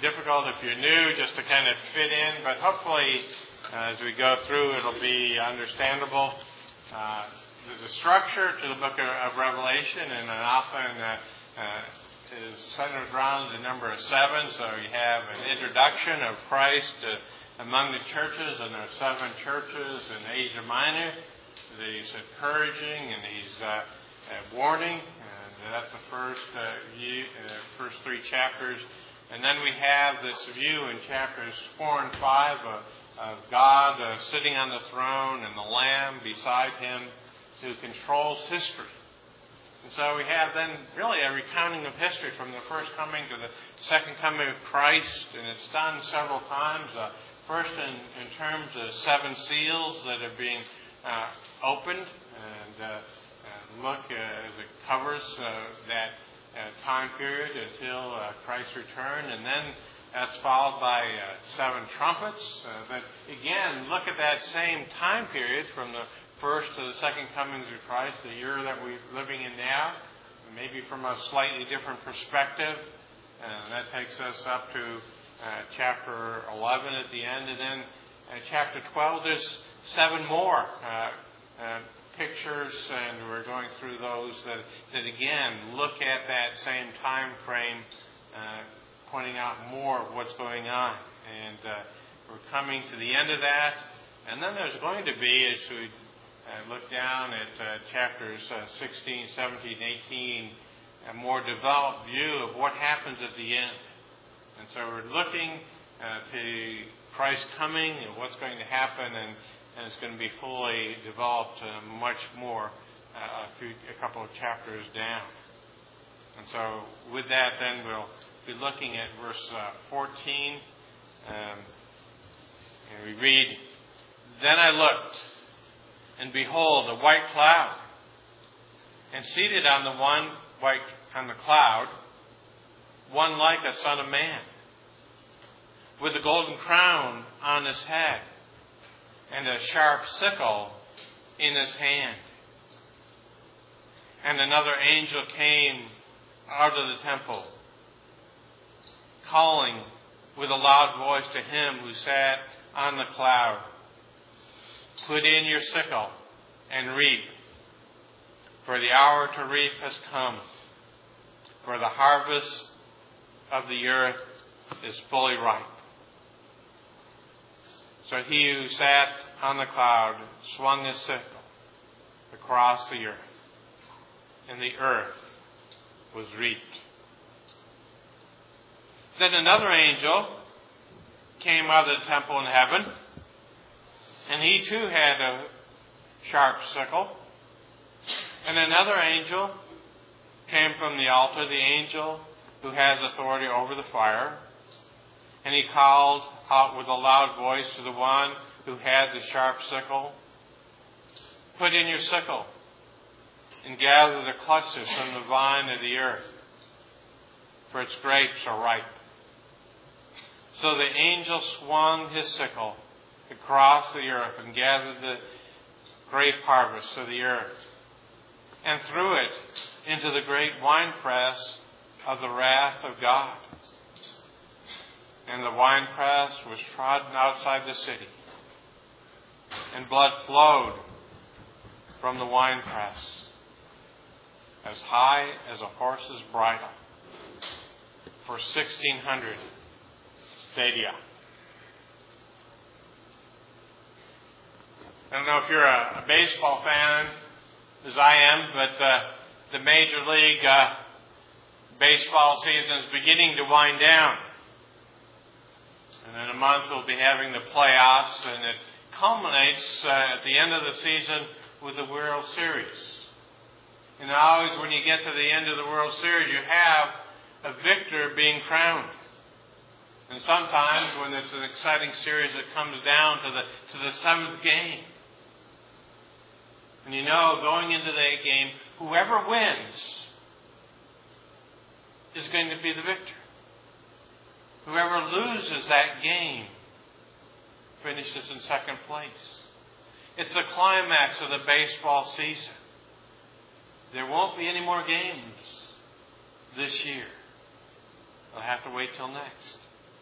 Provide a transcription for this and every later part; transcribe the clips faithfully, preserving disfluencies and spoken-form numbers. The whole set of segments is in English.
difficult if you're new just to kind of fit in, but hopefully uh, as we go through it'll be understandable. Uh, there's a structure to the book of, of Revelation, and often uh, uh, is centered around the number of seven. So you have an introduction of Christ uh, among the churches, and there are seven churches in Asia Minor. He's encouraging and he's uh, uh, warning, and that's the first uh, view, uh, first three chapters. And then we have this view in chapters four and five of, of God uh, sitting on the throne and the Lamb beside him who controls history. And so we have then really a recounting of history from the first coming to the second coming of Christ, and it's done several times. Uh, first in, in terms of seven seals that are being uh, opened, and uh, uh, look uh, as it covers uh, that Uh, time period until uh, Christ's return, and then that's followed by uh, seven trumpets. Uh, but again, look at that same time period from the first to the second comings of Christ, the year that we're living in now, maybe from a slightly different perspective. And that takes us up to uh, chapter eleven at the end, and then uh, chapter twelve. There's seven more Uh, uh, pictures, and we're going through those that, that again look at that same time frame, uh, pointing out more of what's going on. And uh, we're coming to the end of that. And then there's going to be, as we uh, look down at uh, chapters uh, sixteen, seventeen, eighteen, a more developed view of what happens at the end. And so we're looking uh, to Christ's coming and what's going to happen, and And it's going to be fully developed uh, much more uh, a, few, a couple of chapters down. And so with that, then we'll be looking at verse uh, fourteen. Um, and we read, "Then I looked, and behold, a white cloud. And seated on the one white on the cloud, one like a son of man, with a golden crown on his head, and a sharp sickle in his hand. And another angel came out of the temple, calling with a loud voice to him who sat on the cloud, 'Put in your sickle and reap, for the hour to reap has come, for the harvest of the earth is fully ripe.' So he who sat on the cloud swung his sickle across the earth, and the earth was reaped. Then another angel came out of the temple in heaven, and he too had a sharp sickle. And another angel came from the altar, the angel who has authority over the fire. And he called out with a loud voice to the one who had the sharp sickle, 'Put in your sickle and gather the clusters from the vine of the earth, for its grapes are ripe.' So the angel swung his sickle across the earth and gathered the grape harvest of the earth, and threw it into the great winepress of the wrath of God. And the winepress was trodden outside the city, and blood flowed from the winepress as high as a horse's bridle for sixteen hundred stadia." I don't know if you're a, a baseball fan, as I am, but uh, the Major League uh, baseball season is beginning to wind down. And in a month we'll be having the playoffs, and it culminates uh, at the end of the season with the World Series. And always when you get to the end of the World Series, you have a victor being crowned. And sometimes when it's an exciting series, it comes down to the to the seventh game. And you know, going into that game, whoever wins is going to be the victor. Whoever loses that game finishes in second place. It's the climax of the baseball season. There won't be any more games this year. They'll have to wait till next.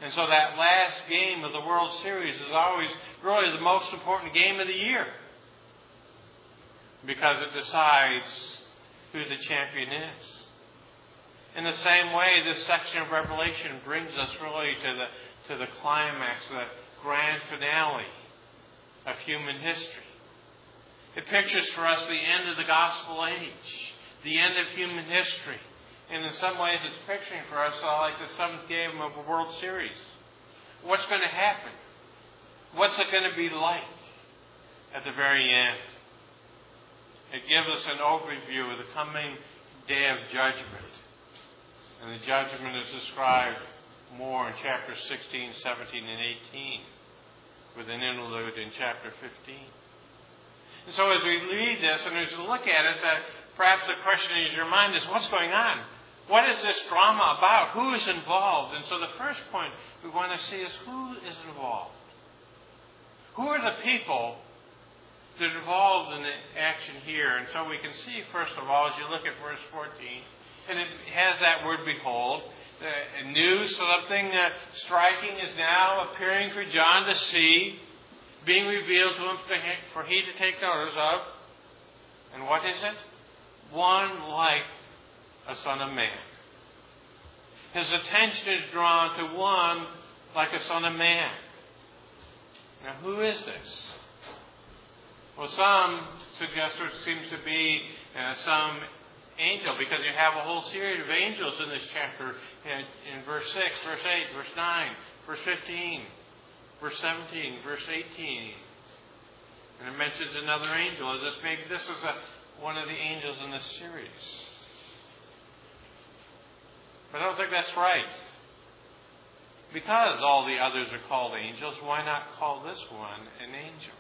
And so that last game of the World Series is always really the most important game of the year, because it decides who the champion is. In the same way, this section of Revelation brings us really to the, to the climax, the grand finale of human history. It pictures for us the end of the gospel age, the end of human history. And in some ways it's picturing for us all like the seventh game of a World Series. What's going to happen? What's it going to be like at the very end? It gives us an overview of the coming day of judgment. And the judgment is described more in chapters sixteen, seventeen, and eighteen, with an interlude in chapter fifteen. And so as we read this and as we look at it, that perhaps the question in your mind is, what's going on? What is this drama about? Who is involved? And so the first point we want to see is, who is involved? Who are the people that are involved in the action here? And so we can see, first of all, as you look at verse fourteen, and it has that word behold. Uh, new, something uh, striking is now appearing for John to see, being revealed to him for he to take notice of. And what is it? One like a son of man. His attention is drawn to one like a son of man. Now, who is this? Well, some suggest it seems to be uh, some angel, because you have a whole series of angels in this chapter in, in verse six, verse eight, verse nine, verse fifteen, verse seventeen, verse eighteen. And it mentions another angel. As this maybe this is a, one of the angels in this series. But I don't think that's right. Because all the others are called angels, why not call this one an angel?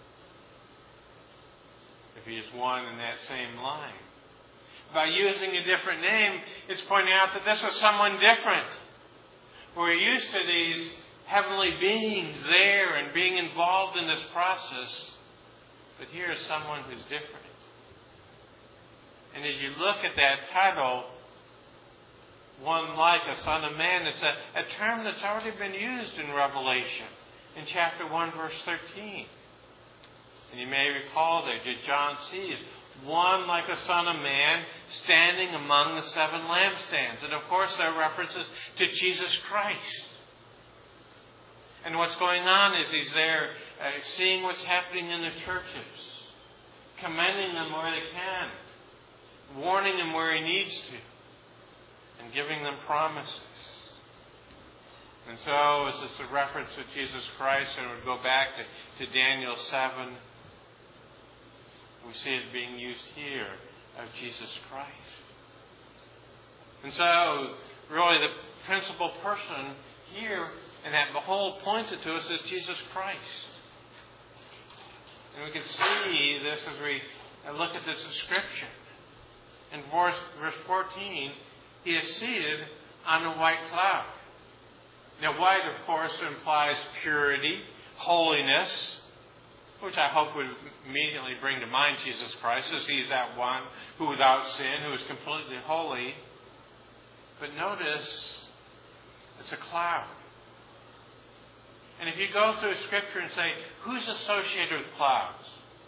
If he is one in that same line. By using a different name, it's pointing out that this was someone different. We're used to these heavenly beings there and being involved in this process. But here is someone who's different. And as you look at that title, one like a son of man, it's a, a term that's already been used in Revelation in chapter one, verse thirteen. And you may recall that John sees one like a son of man standing among the seven lampstands. And of course there are references to Jesus Christ. And what's going on is he's there uh, seeing what's happening in the churches, commending them where they can, warning them where he needs to, and giving them promises. And so as it's a reference to Jesus Christ, and it would go back to, to Daniel seven, we see it being used here of Jesus Christ. And so, really, the principal person here, and that the whole pointed to us, is Jesus Christ. And we can see this as we look at this description. In verse, verse fourteen, he is seated on a white cloud. Now, white, of course, implies purity, holiness, which I hope would immediately bring to mind Jesus Christ, as he's that one who without sin, who is completely holy. But notice, it's a cloud. And if you go through Scripture and say, who's associated with clouds?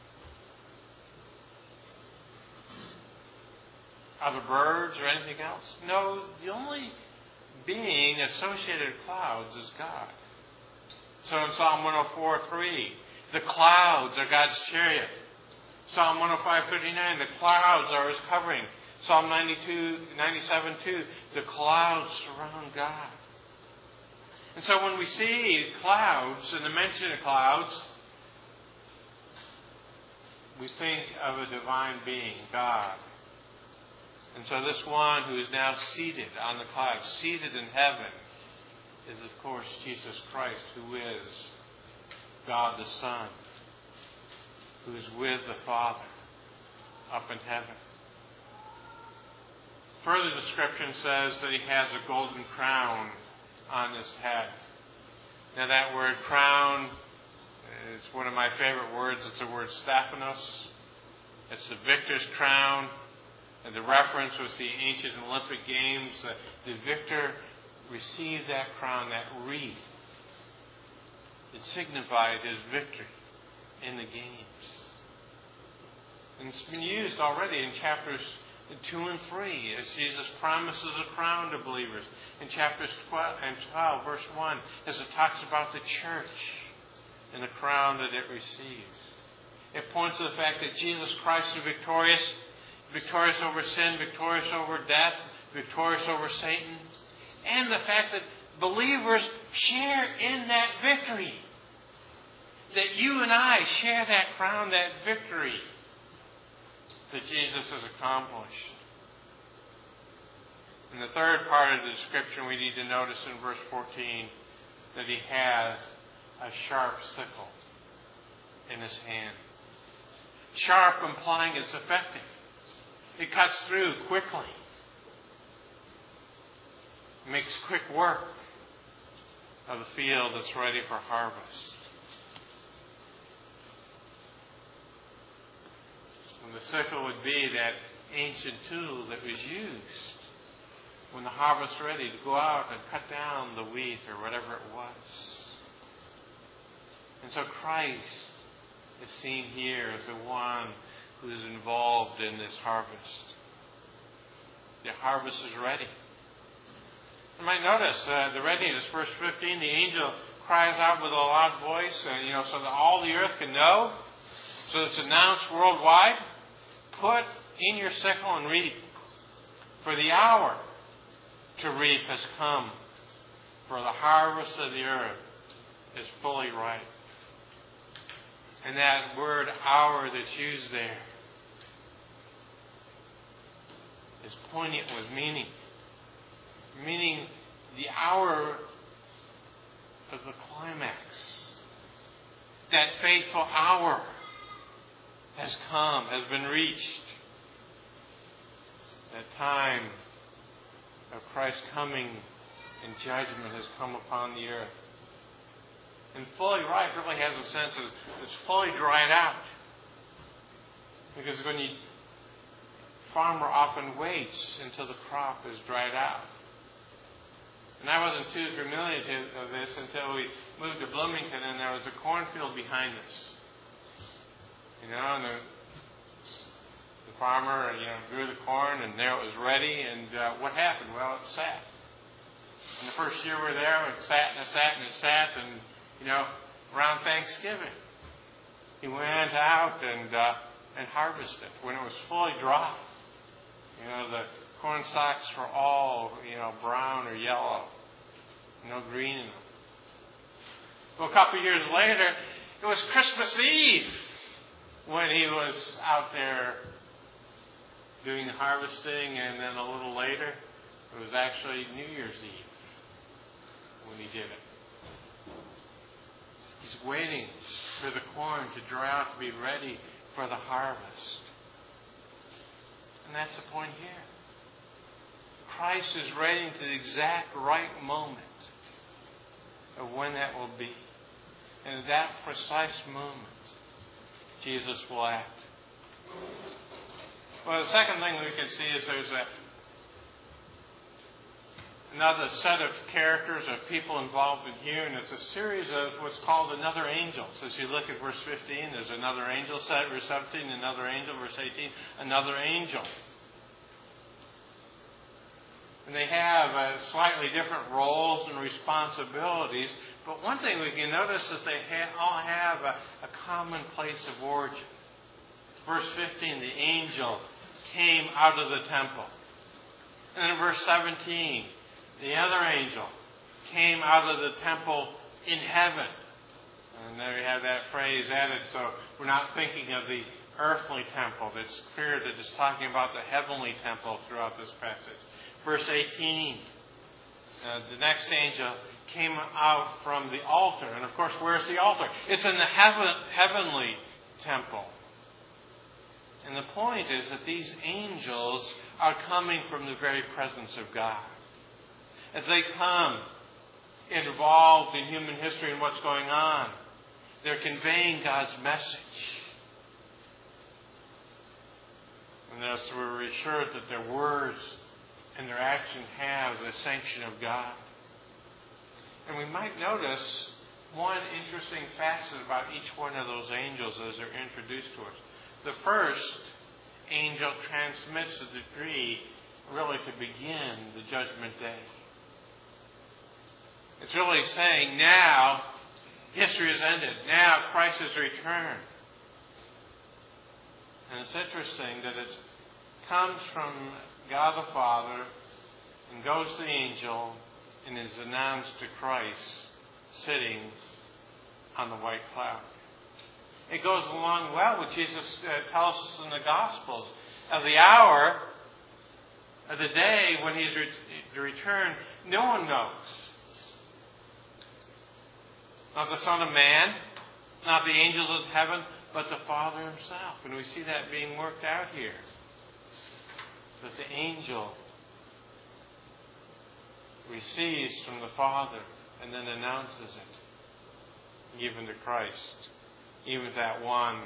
Are the birds or anything else? No, the only being associated with clouds is God. So in Psalm one oh four three, the clouds are God's chariot. Psalm one oh five thirty-nine, the clouds are his covering. Psalm ninety-two, ninety-seven two, the clouds surround God. And so when we see clouds and the mention of clouds, we think of a divine being, God. And so this one who is now seated on the clouds, seated in heaven, is of course Jesus Christ, who is God the Son, who is with the Father up in heaven. Further description says that he has a golden crown on his head. Now that word crown is one of my favorite words. It's the word Stephanos. It's the victor's crown. And the reference was the ancient Olympic Games. The, the victor received that crown, that wreath. It signified his victory in the games. And it's been used already in chapters two and three as Jesus promises a crown to believers. In chapters twelve and twelve, verse one, as it talks about the church and the crown that it receives. It points to the fact that Jesus Christ is victorious, victorious over sin, victorious over death, victorious over Satan, and the fact that believers share in that victory. That you and I share that crown, that victory that Jesus has accomplished. In the third part of the description, we need to notice in verse fourteen that he has a sharp sickle in his hand. Sharp implying it's effective. It cuts through quickly. It makes quick work of the field that's ready for harvest. And the sickle would be that ancient tool that was used when the harvest was ready to go out and cut down the wheat or whatever it was. And so Christ is seen here as the one who is involved in this harvest. The harvest is ready. You might notice uh, the readiness, verse fifteen, the angel cries out with a loud voice, uh, you know, so that all the earth can know. So it's announced worldwide. Put in your sickle and reap, for the hour to reap has come, for the harvest of the earth is fully ripe. And that word hour that's used there is poignant with meaning. Meaning the hour of the climax. That faithful hour has come, has been reached. That time of Christ's coming and judgment has come upon the earth. And fully ripe really has a sense of it's fully dried out. Because when you farmer often waits until the crop is dried out. And I wasn't too familiar with this until we moved to Bloomington and there was a cornfield behind us. You know, and the, the farmer, you know, grew the corn and there it was ready. And uh, what happened? Well, it sat. And the first year we were there, it sat and it sat and it sat. And, you know, around Thanksgiving, he went out and uh, and harvested when it was fully dry. You know, the corn stalks were all, you know, brown or yellow. No green in them. Well, a couple of years later, it was Christmas Eve when he was out there doing the harvesting, and then a little later, it was actually New Year's Eve when he did it. He's waiting for the corn to dry out to be ready for the harvest. And that's the point here. Christ is waiting to the exact right moment of when that will be. And at that precise moment, Jesus will act. Well, the second thing we can see is there's a, another set of characters, of people involved in here, and it's a series of what's called another angels. As you look at verse fifteen, there's another angel. Verse seventeen, another angel. Verse eighteen, another angel. And they have uh, slightly different roles and responsibilities. But one thing we can notice is they ha- all have a, a common place of origin. Verse fifteen, the angel came out of the temple. And then in verse seventeen, the other angel came out of the temple in heaven. And there you have that phrase added, so we're not thinking of the earthly temple. It's clear that it's talking about the heavenly temple throughout this passage. Verse eighteen, uh, the next angel came out from the altar. And of course, where's the altar? It's in the heaven, heavenly temple. And the point is that these angels are coming from the very presence of God. As they come involved in human history and what's going on, they're conveying God's message. And thus we're assured that their words and their action have the sanction of God. And we might notice one interesting facet about each one of those angels as they're introduced to us. The first angel transmits a decree really to begin the judgment day. It's really saying now history has ended. Now Christ has returned. And it's interesting that it comes from God the Father and goes to the angel and is announced to Christ sitting on the white cloud. It goes along well with Jesus uh, tells us in the Gospels of the hour of the day when He's re- to return. No one knows. Not the Son of Man, not the angels of heaven, but the Father Himself. And we see that being worked out here. That the angel receives from the Father and then announces it, even to Christ, even that one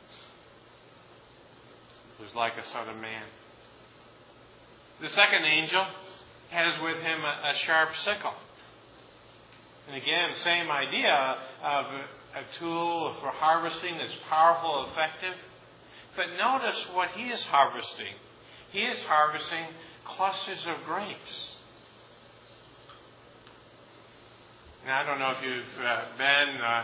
who's like a Son of Man. The second angel has with him a, a sharp sickle. And again, same idea of a, a tool for harvesting that's powerful, effective. But notice what he is harvesting. He is harvesting clusters of grapes. Now, I don't know if you've uh, been uh,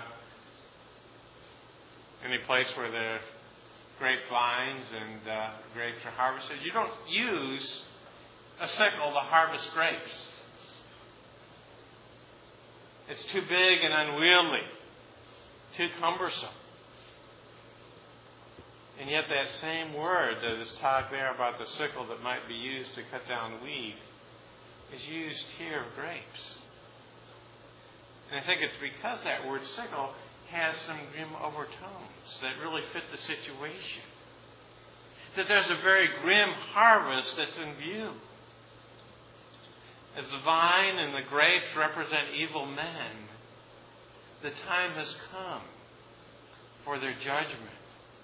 any place where there are grapevines and uh, grapes are harvested. You don't use a sickle to harvest grapes. It's too big and unwieldy, too cumbersome. And yet that same word that is talked there about the sickle that might be used to cut down weed is used here of grapes. And I think it's because that word sickle has some grim overtones that really fit the situation. That there's a very grim harvest that's in view. As the vine and the grapes represent evil men, the time has come for their judgment.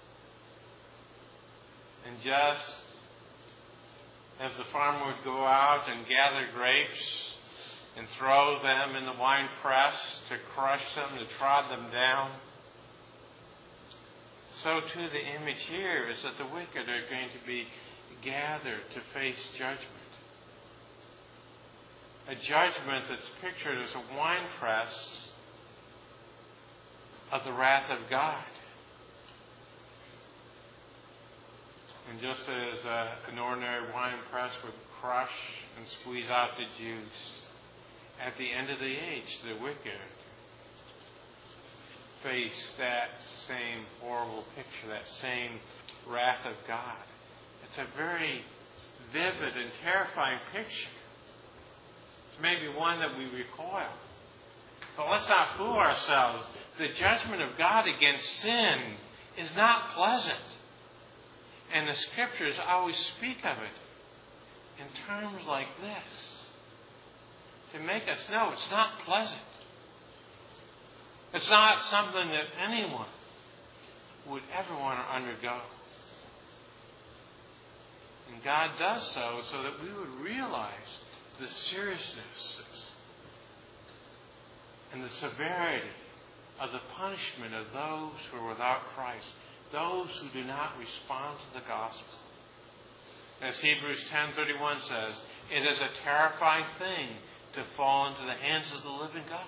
And just as the farmer would go out and gather grapes and throw them in the wine press to crush them, to trod them down, so too the image here is that the wicked are going to be gathered to face judgment. A judgment that's pictured as a winepress of the wrath of God. And just as a, an ordinary winepress would crush and squeeze out the juice, at the end of the age, the wicked face that same horrible picture, that same wrath of God. It's a very vivid and terrifying picture. It's maybe one that we recoil. But let's not fool ourselves. The judgment of God against sin is not pleasant. And the Scriptures always speak of it in terms like this, to make us know it's not pleasant. It's not something that anyone would ever want to undergo. And God does so so that we would realize the seriousness and the severity of the punishment of those who are without Christ, those who do not respond to the gospel. As Hebrews ten thirty-one says, it is a terrifying thing to fall into the hands of the living God.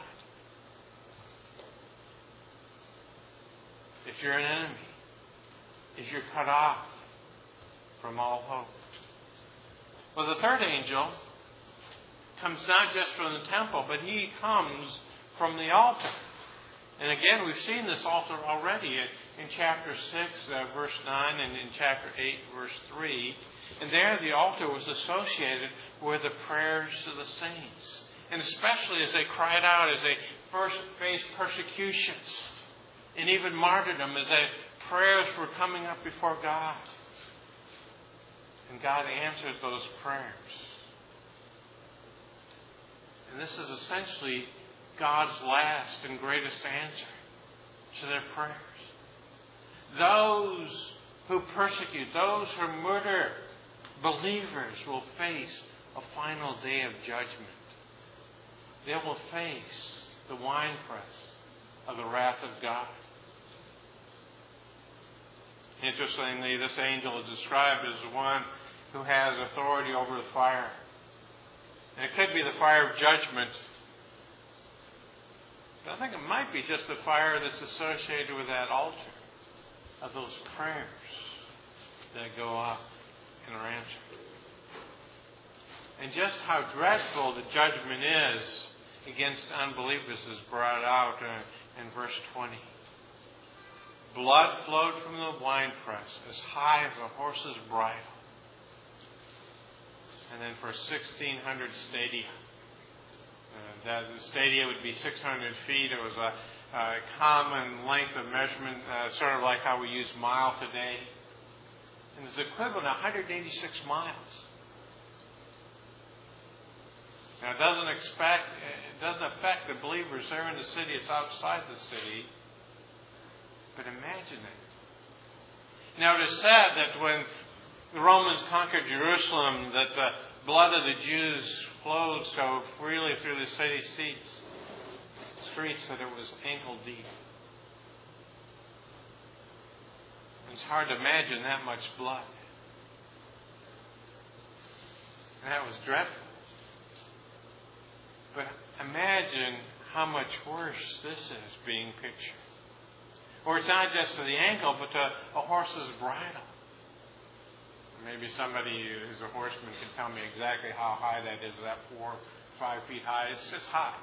If you're an enemy, if you're cut off from all hope. Well, the third angel comes not just from the temple, but he comes from the altar. And again, we've seen this altar already in chapter six, uh, verse nine, and in chapter eight, verse three. And there the altar was associated with the prayers of the saints. And especially as they cried out, as they first faced persecutions and even martyrdom, as their prayers were coming up before God. And God answers those prayers. And this is essentially God's last and greatest answer to their prayers. Those who persecute, those who murder believers will face a final day of judgment. they will face the winepress of the wrath of God. Interestingly, this angel is described as one who has authority over the fire. And it could be the fire of judgment. But I think it might be just the fire that's associated with that altar of those prayers that go up and are answered. And just how dreadful the judgment is against unbelievers is brought out in verse twenty. Blood flowed from the winepress as high as a horse's bridle. And then for sixteen hundred stadia. Uh, that, the stadia would be six hundred feet. It was a, a common length of measurement, uh, sort of like how we use mile today. And it's equivalent to one hundred eighty-six miles. Now, it doesn't expect, it doesn't affect the believers there in the city. It's outside the city. But imagine it. Now, it is said that when the Romans conquered Jerusalem, that the blood of the Jews flowed so freely through the city streets, streets that it was ankle deep. It's hard to imagine that much blood. And that was dreadful. But imagine how much worse this is being pictured. Or it's not just to the ankle, but to a horse's bridle. Maybe somebody who's a horseman can tell me exactly how high that is. Is that four, five feet high? It's, it's high.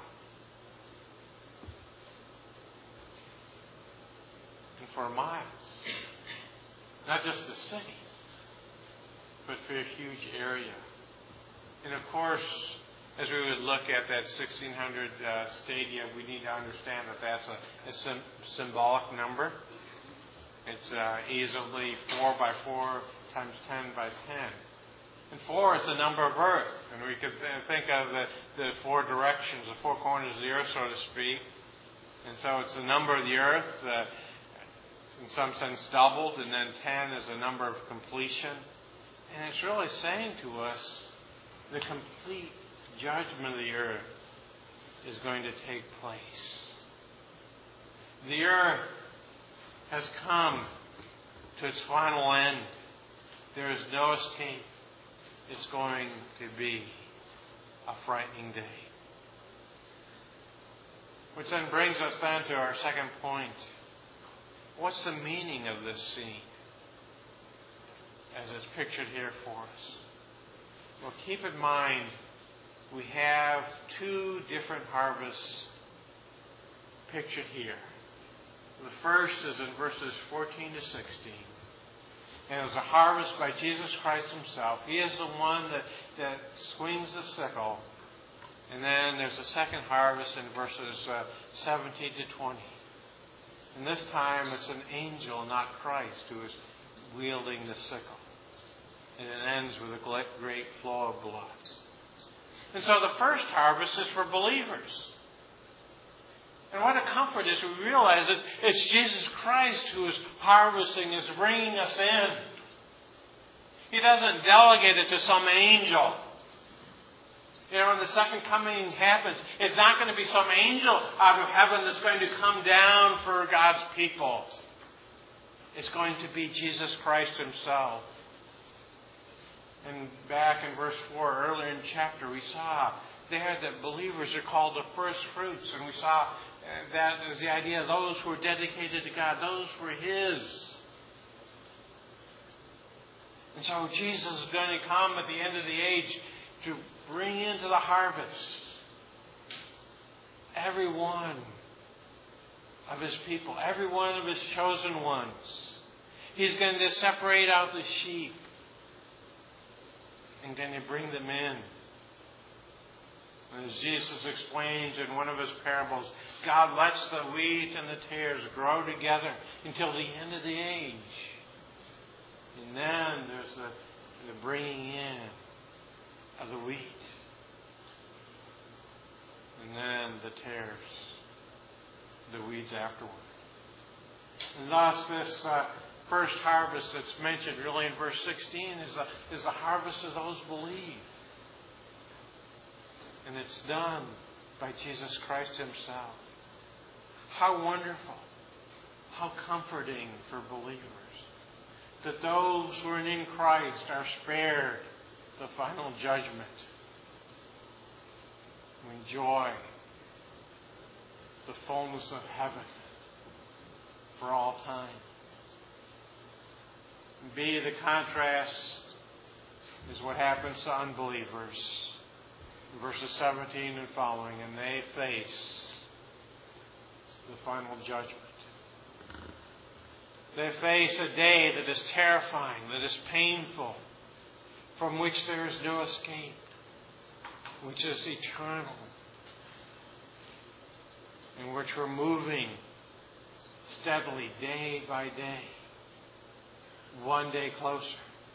And for miles. Not just the city, but for a huge area. And of course, as we would look at that sixteen hundred uh, stadia, we need to understand that that's a, a sim- symbolic number. It's uh, easily four by four times ten by ten. And four is the number of earth. And we could th- think of the, the four directions, the four corners of the earth, so to speak. And so it's the number of the earth, uh, in some sense doubled, and then ten is the number of completion. And it's really saying to us the complete judgment of the earth is going to take place. The earth has come to its final end. There is no escape. It's going to be a frightening day. Which then brings us then to our second point. What's the meaning of this scene as it's pictured here for us? Well, keep in mind we have two different harvests pictured here. The first is in verses fourteen to sixteen. And it was a harvest by Jesus Christ himself. He is the one that, that swings the sickle. And then there's a second harvest in verses uh, seventeen to twenty. And this time it's an angel, not Christ, who is wielding the sickle. And it ends with a great flow of blood. And so the first harvest is for believers. And what a comfort is we realize that it's Jesus Christ who is harvesting, is bringing us in. He doesn't delegate it to some angel. You know, when the second coming happens, it's not going to be some angel out of heaven that's going to come down for God's people. It's going to be Jesus Christ himself. And back in verse four, earlier in the chapter, we saw there that believers are called the first fruits. And we saw that as the idea of those who are dedicated to God, those who are his. And so Jesus is going to come at the end of the age to bring into the harvest every one of his people, every one of his chosen ones. He's going to separate out the sheep and going to bring them in. As Jesus explains in one of his parables, God lets the wheat and the tares grow together until the end of the age. And then there's the, the bringing in of the wheat. And then the tares, the weeds afterward. And thus this uh, first harvest that's mentioned really in verse sixteen is the, is the harvest of those who believe. And it's done by Jesus Christ Himself. How wonderful, how comforting for believers that those who are in Christ are spared the final judgment. We enjoy the fullness of heaven for all time. And B, the contrast is what happens to unbelievers. In verses seventeen and following, and they face the final judgment. They face a day that is terrifying, that is painful, from which there is no escape, which is eternal, in which we're moving steadily, day by day, one day closer.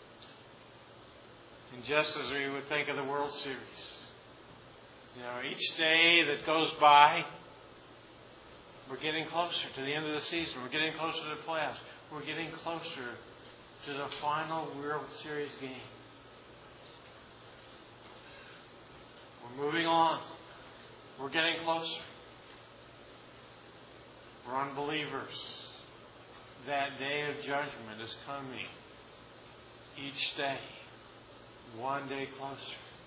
And just as we would think of the World Series, you know, each day that goes by, we're getting closer to the end of the season. We're getting closer to the playoffs. We're getting closer to the final World Series game. We're moving on. We're getting closer. For unbelievers, that day of judgment is coming each day, one day closer.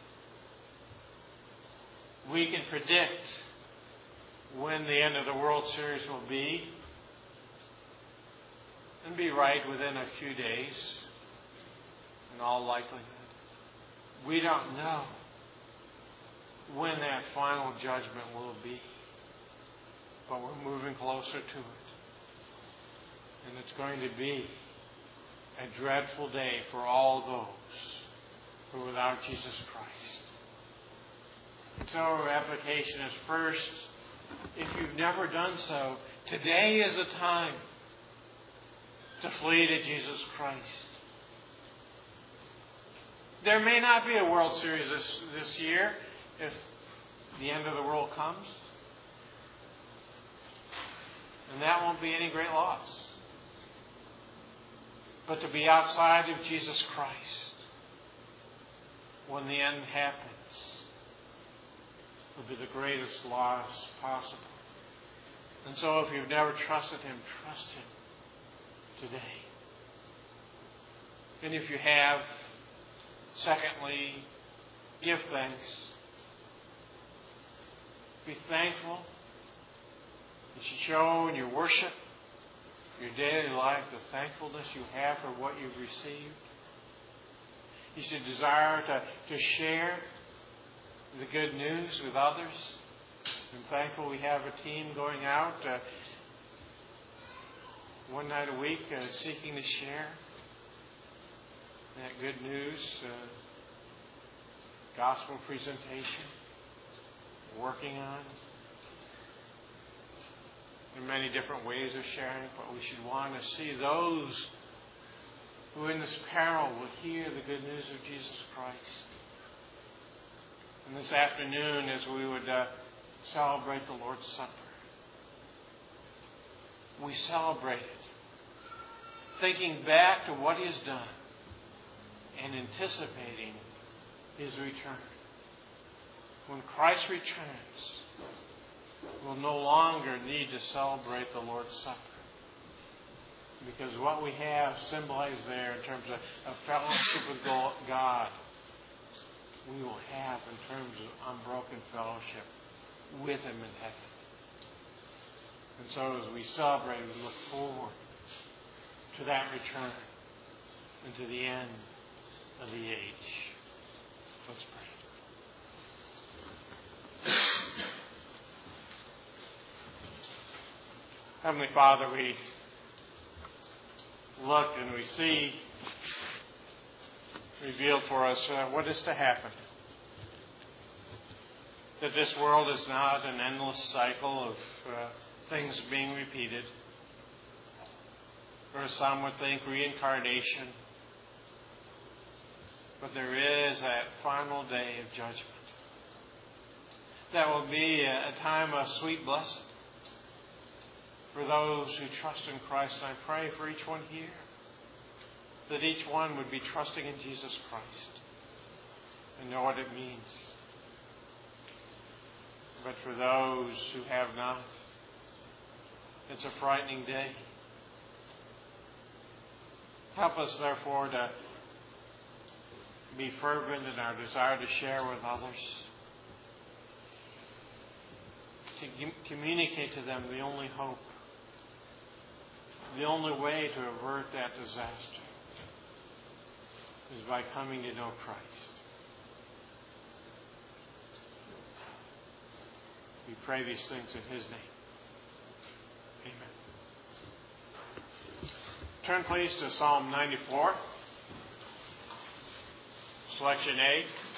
We can predict when the end of the World Series will be, and be right within a few days, in all likelihood. We don't know when that final judgment will be, but we're moving closer to it. And it's going to be a dreadful day for all those who are without Jesus Christ. And so our application is, first, if you've never done so, today is the time to flee to Jesus Christ. There may not be a World Series this, this year if the end of the world comes. And that won't be any great loss. But to be outside of Jesus Christ when the end happens will be the greatest loss possible. And so if you've never trusted Him, trust Him today. And if you have, secondly, give thanks. Be thankful. You should show in your worship, your daily life, the thankfulness you have for what you've received. You should desire to, to share the good news with others. I'm thankful we have a team going out uh, one night a week uh, seeking to share that good news, uh, gospel presentation, working on it. There are many different ways of sharing, but we should want to see those who in this peril will hear the good news of Jesus Christ. And this afternoon, as we would uh, celebrate the Lord's Supper, we celebrate it, thinking back to what He has done and anticipating His return. When Christ returns, we'll no longer need to celebrate the Lord's Supper, because what we have symbolized there in terms of, of fellowship with God, we will have in terms of unbroken fellowship with Him in heaven. And so as we celebrate, we look forward to that return and to the end of the age. Let's pray. Heavenly Father, we look and we see revealed for us uh, what is to happen. That this world is not an endless cycle of uh, things being repeated. Or some would think reincarnation. But there is that final day of judgment. That will be a, a time of sweet blessing for those who trust in Christ. And I pray for each one here that each one would be trusting in Jesus Christ and know what it means. but for those who have not, it's a frightening day. Help us, therefore, to be fervent in our desire to share with others, to communicate to them the only hope, the only way to avert that disaster is by coming to know Christ. We pray these things in His name. Amen. Turn please to Psalm ninety-four, selection A.